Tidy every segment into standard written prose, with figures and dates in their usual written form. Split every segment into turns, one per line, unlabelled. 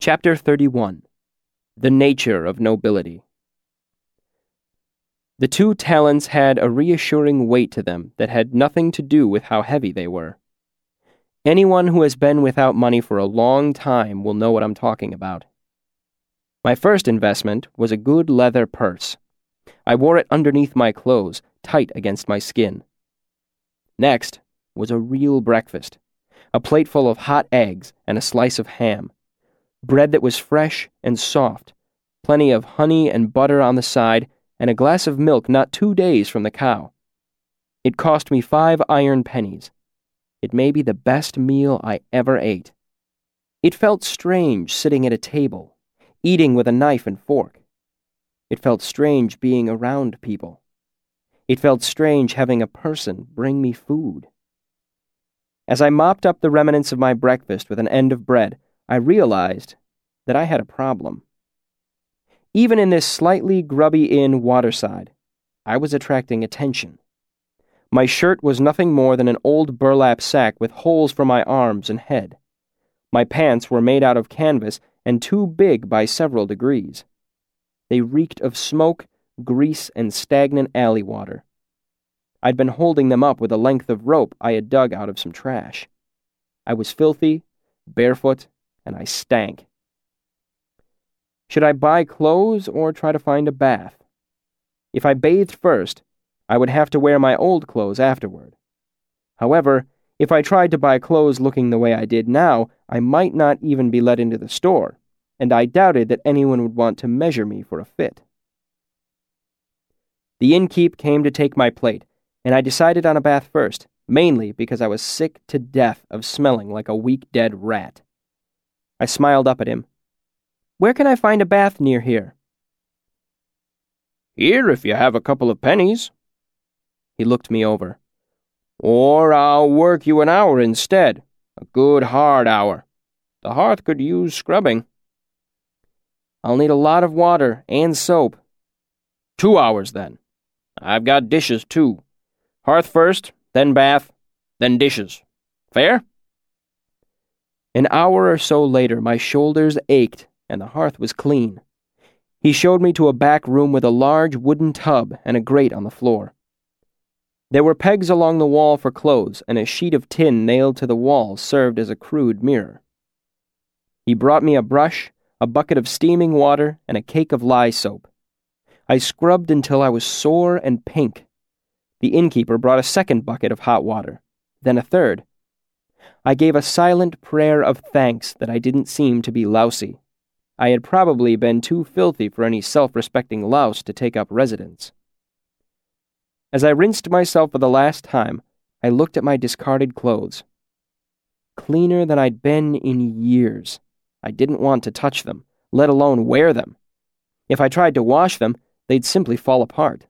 Chapter 31. The Nature of Nobility. The 2 talents had a reassuring weight to them that had nothing to do with how heavy they were. Anyone who has been without money for a long time will know what I'm talking about. My first investment was a good leather purse. I wore it underneath my clothes, tight against my skin. Next was a real breakfast, a plate full of hot eggs and a slice of ham, bread that was fresh and soft, plenty of honey and butter on the side, and a glass of milk not 2 days from the cow. It cost me 5 iron pennies. It may be the best meal I ever ate. It felt strange sitting at a table, eating with a knife and fork. It felt strange being around people. It felt strange having a person bring me food. As I mopped up the remnants of my breakfast with an end of bread, I realized that I had a problem. Even in this slightly grubby inn waterside, I was attracting attention. My shirt was nothing more than an old burlap sack with holes for my arms and head. My pants were made out of canvas and too big by several degrees. They reeked of smoke, grease, and stagnant alley water. I'd been holding them up with a length of rope I had dug out of some trash. I was filthy, barefoot, and I stank. Should I buy clothes or try to find a bath? If I bathed first, I would have to wear my old clothes afterward. However, if I tried to buy clothes looking the way I did now, I might not even be let into the store, and I doubted that anyone would want to measure me for a fit. The innkeep came to take my plate, and I decided on a bath first, mainly because I was sick to death of smelling like a weak dead rat. I smiled up at him. "Where can I find a bath near here?"
"Here, if you have a couple of pennies."
He looked me over.
"Or I'll work you an hour instead. A good hard hour. The hearth could use scrubbing."
"I'll need a lot of water and soap."
2 hours, then. I've got dishes, too. Hearth first, then bath, then dishes. Fair?"
An hour or so later, my shoulders ached, and the hearth was clean. He showed me to a back room with a large wooden tub and a grate on the floor. There were pegs along the wall for clothes, and a sheet of tin nailed to the wall served as a crude mirror. He brought me a brush, a bucket of steaming water, and a cake of lye soap. I scrubbed until I was sore and pink. The innkeeper brought a second bucket of hot water, then a third. I gave a silent prayer of thanks that I didn't seem to be lousy. I had probably been too filthy for any self-respecting louse to take up residence. As I rinsed myself for the last time, I looked at my discarded clothes. Cleaner than I'd been in years. I didn't want to touch them, let alone wear them. If I tried to wash them, they'd simply fall apart.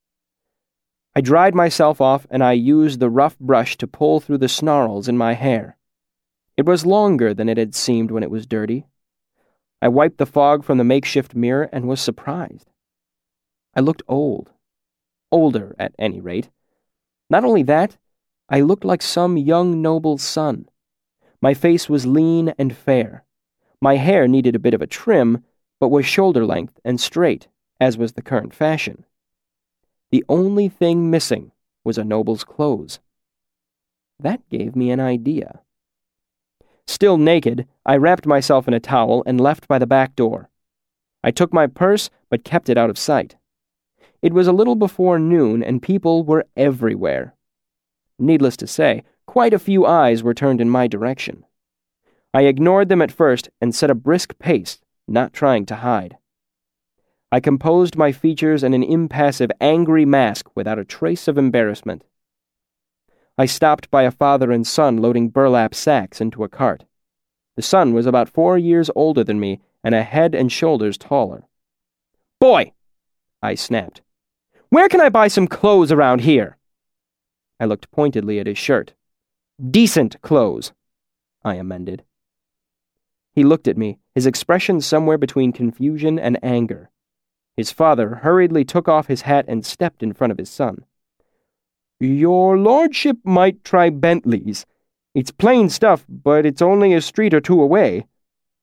I dried myself off, and I used the rough brush to pull through the snarls in my hair. It was longer than it had seemed when it was dirty. I wiped the fog from the makeshift mirror and was surprised. I looked old. Older, at any rate. Not only that, I looked like some young noble's son. My face was lean and fair. My hair needed a bit of a trim, but was shoulder-length and straight, as was the current fashion. The only thing missing was a noble's clothes. That gave me an idea. Still naked, I wrapped myself in a towel and left by the back door. I took my purse, but kept it out of sight. It was a little before noon, and people were everywhere. Needless to say, quite a few eyes were turned in my direction. I ignored them at first and set a brisk pace, not trying to hide. I composed my features in an impassive, angry mask without a trace of embarrassment. I stopped by a father and son loading burlap sacks into a cart. The son was about 4 years older than me and a head and shoulders taller. "Boy!" I snapped. "Where can I buy some clothes around here?" I looked pointedly at his shirt. "Decent clothes," I amended. He looked at me, his expression somewhere between confusion and anger. His father hurriedly took off his hat and stepped in front of his son. "Your lordship might try Bentley's. It's plain stuff, but it's only a street or two away."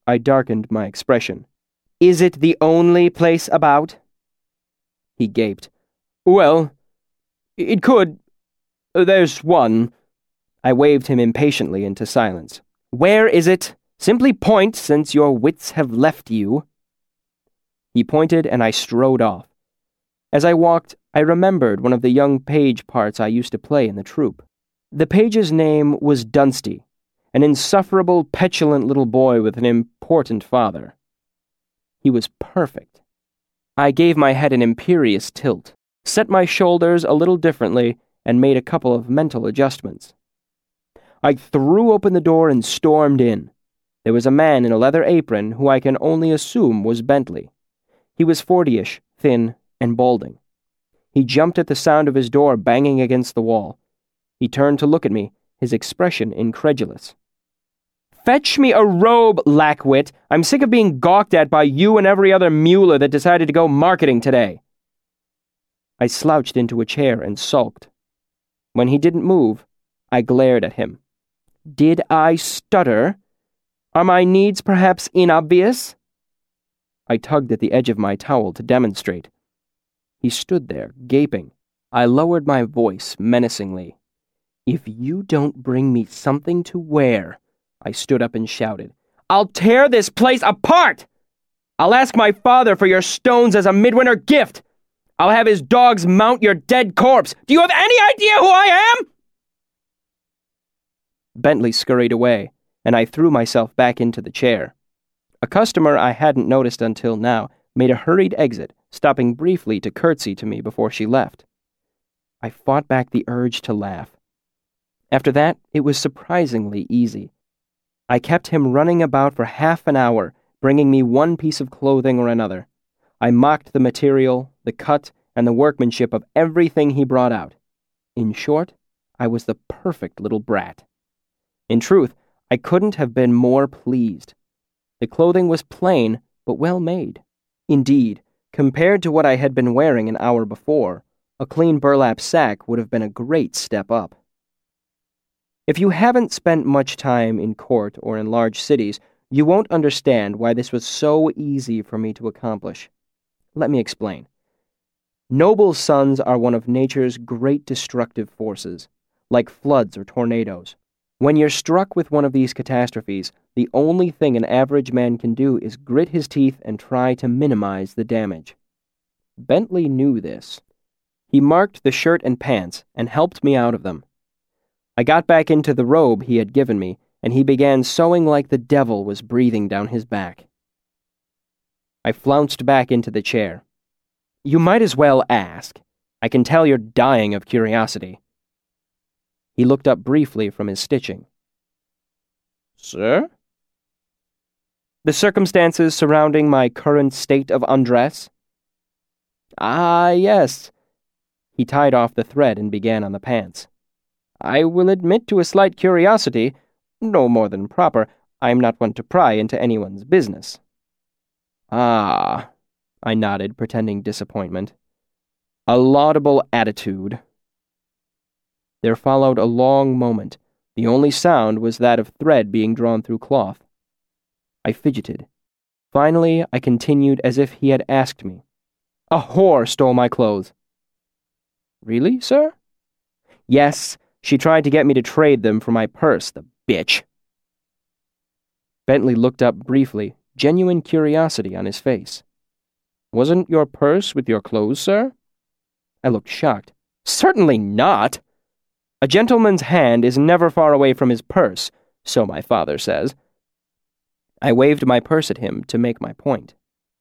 I darkened my expression. "Is it the only place about?" He gaped. "Well, it could. There's one." I waved him impatiently into silence. "Where is it? Simply point, since your wits have left you." He pointed, and I strode off. As I walked, I remembered one of the young page parts I used to play in the troupe. The page's name was Dunsty, an insufferable, petulant little boy with an important father. He was perfect. I gave my head an imperious tilt, set my shoulders a little differently, and made a couple of mental adjustments. I threw open the door and stormed in. There was a man in a leather apron who I can only assume was Bentley. He was 40-ish, thin, and balding. He jumped at the sound of his door banging against the wall. He turned to look at me, his expression incredulous. "Fetch me a robe, lackwit. I'm sick of being gawked at by you and every other muler that decided to go marketing today." I slouched into a chair and sulked. When he didn't move, I glared at him. Did I stutter? Are my needs perhaps inobvious? I tugged at the edge of my towel to demonstrate. He stood there, gaping. I lowered my voice menacingly. "If you don't bring me something to wear," I stood up and shouted, "I'll tear this place apart! I'll ask my father for your stones as a midwinter gift! I'll have his dogs mount your dead corpse! Do you have any idea who I am?" Bentley scurried away, and I threw myself back into the chair. A customer I hadn't noticed until now made a hurried exit, stopping briefly to curtsy to me before she left. I fought back the urge to laugh. After that, it was surprisingly easy. I kept him running about for half an hour, bringing me one piece of clothing or another. I mocked the material, the cut, and the workmanship of everything he brought out. In short, I was the perfect little brat. In truth, I couldn't have been more pleased. The clothing was plain, but well made. Indeed, compared to what I had been wearing an hour before, a clean burlap sack would have been a great step up. If you haven't spent much time in court or in large cities, you won't understand why this was so easy for me to accomplish. Let me explain. Noble sons are one of nature's great destructive forces, like floods or tornadoes. When you're struck with one of these catastrophes, the only thing an average man can do is grit his teeth and try to minimize the damage. Bentley knew this. He marked the shirt and pants and helped me out of them. I got back into the robe he had given me, and he began sewing like the devil was breathing down his back. I flounced back into the chair. "You might as well ask. I can tell you're dying of curiosity." He looked up briefly from his stitching. "Sir?" "The circumstances surrounding my current state of undress?" "Ah, yes." He tied off the thread and began on the pants. "I will admit to a slight curiosity, no more than proper. I am not one to pry into anyone's business." "Ah," I nodded, pretending disappointment. "A laudable attitude." There followed a long moment. The only sound was that of thread being drawn through cloth. I fidgeted. Finally, I continued as if he had asked me. "A whore stole my clothes." "Really, sir?" "Yes, she tried to get me to trade them for my purse, the bitch." Bentley looked up briefly, genuine curiosity on his face. "Wasn't your purse with your clothes, sir?" I looked shocked. "Certainly not! A gentleman's hand is never far away from his purse, so my father says." I waved my purse at him to make my point.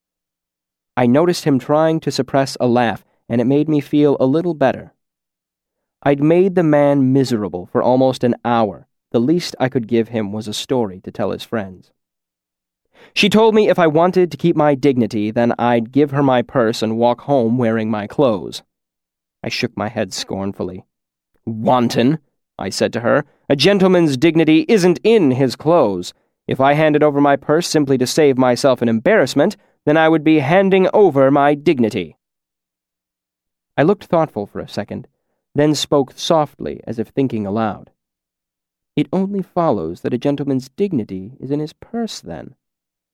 I noticed him trying to suppress a laugh, and it made me feel a little better. I'd made the man miserable for almost an hour. The least I could give him was a story to tell his friends. "She told me if I wanted to keep my dignity, then I'd give her my purse and walk home wearing my clothes." I shook my head scornfully. "Wanton," I said to her. "A gentleman's dignity isn't in his clothes. If I handed over my purse simply to save myself an embarrassment, then I would be handing over my dignity." I looked thoughtful for a second, then spoke softly as if thinking aloud. "It only follows that a gentleman's dignity is in his purse, then."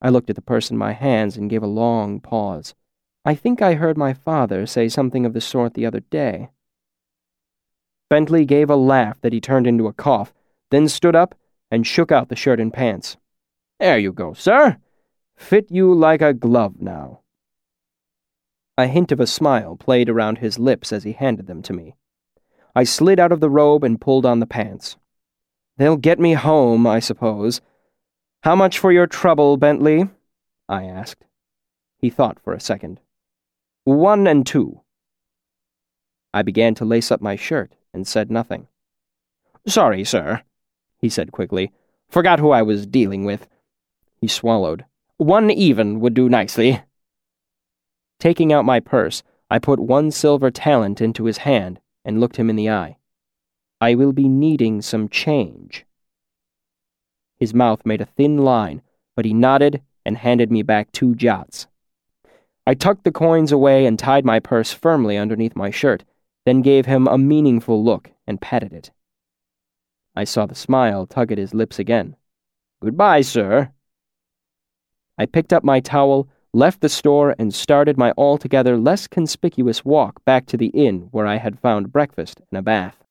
I looked at the purse in my hands and gave a long pause. I think I heard my father say something of the sort the other day. Bentley gave a laugh that he turned into a cough, then stood up and shook out the shirt and pants. "There you go, sir. Fit you like a glove now." A hint of a smile played around his lips as he handed them to me. I slid out of the robe and pulled on the pants. "They'll get me home, I suppose. How much for your trouble, Bentley?" I asked. He thought for a second. 1 and 2. I began to lace up my shirt and said nothing. "Sorry, sir," he said quickly. "Forgot who I was dealing with." He swallowed. 1 even would do nicely." Taking out my purse, I put 1 silver talent into his hand and looked him in the eye. "I will be needing some change." His mouth made a thin line, but he nodded and handed me back 2 jots. I tucked the coins away and tied my purse firmly underneath my shirt, then gave him a meaningful look and patted it. I saw the smile tug at his lips again. "Goodbye, sir." I picked up my towel, left the store, and started my altogether less conspicuous walk back to the inn where I had found breakfast and a bath.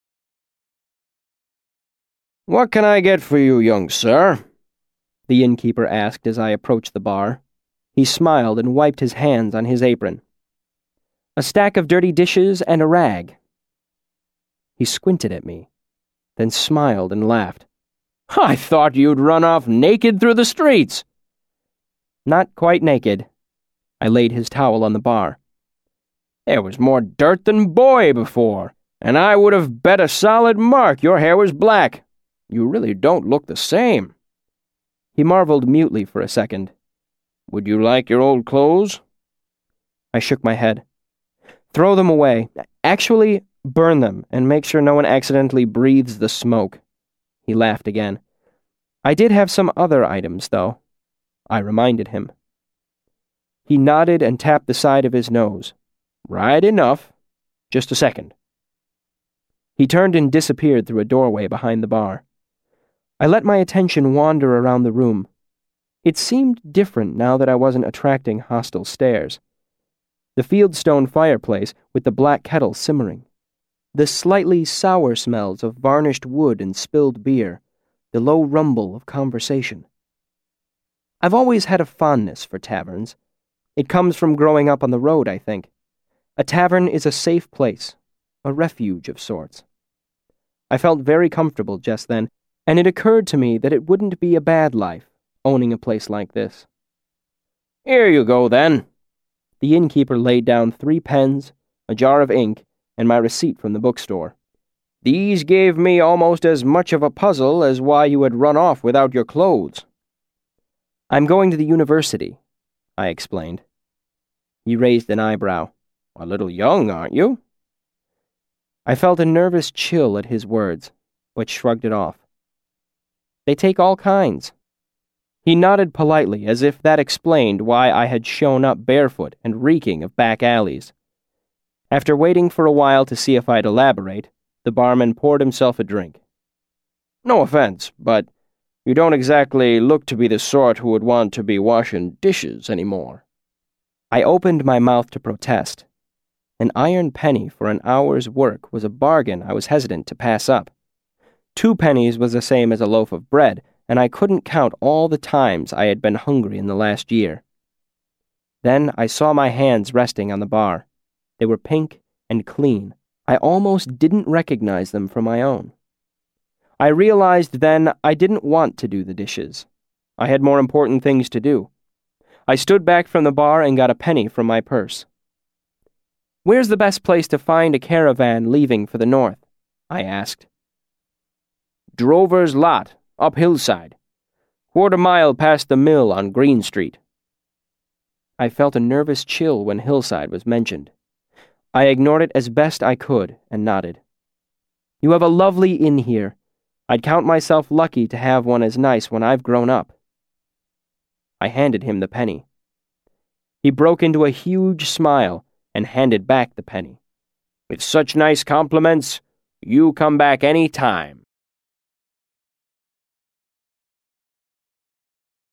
"What can I get for you, young sir?" the innkeeper asked as I approached the bar. He smiled and wiped his hands on his apron. "A stack of dirty dishes and a rag." He squinted at me, then smiled and laughed. "I thought you'd run off naked through the streets." "Not quite naked." I laid his towel on the bar. "There was more dirt than boy before, and I would have bet a solid mark your hair was black. You really don't look the same." He marveled mutely for a second. "Would you like your old clothes?" I shook my head. "Throw them away. Actually, burn them and make sure no one accidentally breathes the smoke." He laughed again. "I did have some other items, though." I reminded him. He nodded and tapped the side of his nose. "Right enough. Just a second." He turned and disappeared through a doorway behind the bar. I let my attention wander around the room. It seemed different now that I wasn't attracting hostile stares. The fieldstone fireplace with the black kettle simmering. The slightly sour smells of varnished wood and spilled beer. The low rumble of conversation. I've always had a fondness for taverns. It comes from growing up on the road, I think. A tavern is a safe place, a refuge of sorts. I felt very comfortable just then, and it occurred to me that it wouldn't be a bad life, owning a place like this. "Here you go, then." The innkeeper laid down 3 pens, a jar of ink, and my receipt from the bookstore. "These gave me almost as much of a puzzle as why you had run off without your clothes." "I'm going to the university," I explained. He raised an eyebrow. "A little young, aren't you?" I felt a nervous chill at his words, but shrugged it off. "They take all kinds." He nodded politely, as if that explained why I had shown up barefoot and reeking of back alleys. After waiting for a while to see if I'd elaborate, the barman poured himself a drink. "No offense, but you don't exactly look to be the sort who would want to be washing dishes anymore." I opened my mouth to protest. An iron penny for an hour's work was a bargain I was hesitant to pass up. 2 pennies was the same as a loaf of bread, and I couldn't count all the times I had been hungry in the last year. Then I saw my hands resting on the bar. They were pink and clean. I almost didn't recognize them from my own. I realized then I didn't want to do the dishes. I had more important things to do. I stood back from the bar and got a penny from my purse. "Where's the best place to find a caravan leaving for the north?" I asked. "Drover's Lot, up hillside. 1/4 mile past the mill on Green Street." I felt a nervous chill when hillside was mentioned. I ignored it as best I could and nodded. "You have a lovely inn here. I'd count myself lucky to have one as nice when I've grown up." I handed him the penny. He broke into a huge smile and handed back the penny. "With such nice compliments, you come back any time."